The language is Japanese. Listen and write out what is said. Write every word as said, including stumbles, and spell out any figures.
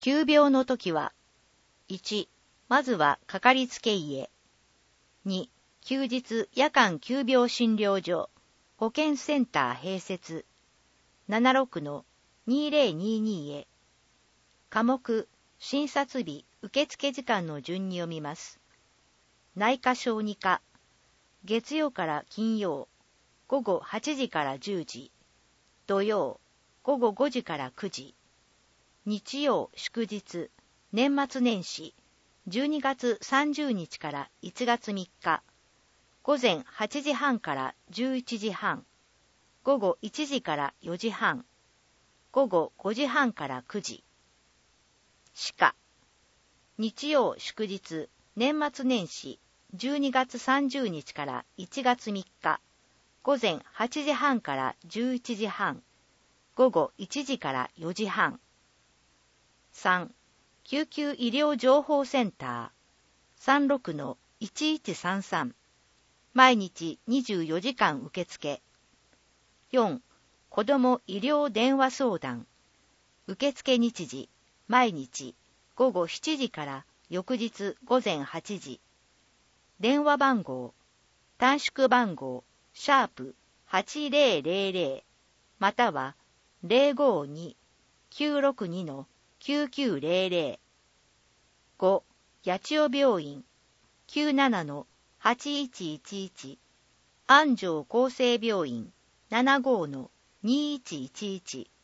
急病の時は、いち、まずはかかりつけ医へ。に、休日夜間急病診療所、保健センター併設。ななじゅうろくのにせんにじゅうにへ。科目、診察日、受付時間の順に読みます。内科小児科、月曜から金曜、午後はちじからじゅうじ、土曜、午後ごじからくじ、日曜祝日、年末年始、じゅうにがつさんじゅうにちからいちがつみっか、午前はちじはんからじゅういちじはん、午後いちじからよじはん、午後ごじはんからくじ。歯科、日曜祝日、年末年始、じゅうにがつさんじゅうにちからいちがつみっか、午前はちじはんからじゅういちじはん、午後いちじからよじはん。さん、救急医療情報センター、さんじゅうろくのいちいちさんさん、毎日にじゅうよじかん受付。よん、子ども医療電話相談、受付日時、毎日午後しちじから翌日午前はちじ。電話番号、短縮番号、シャープはちぜろぜろぜろ、またはゼロごにーきゅうろくにのきゅうきゅうぜろぜろ。ご、八千代病院、きゅうななのはちいちいちいち、安城厚生病院、ななごのにいちいちいち。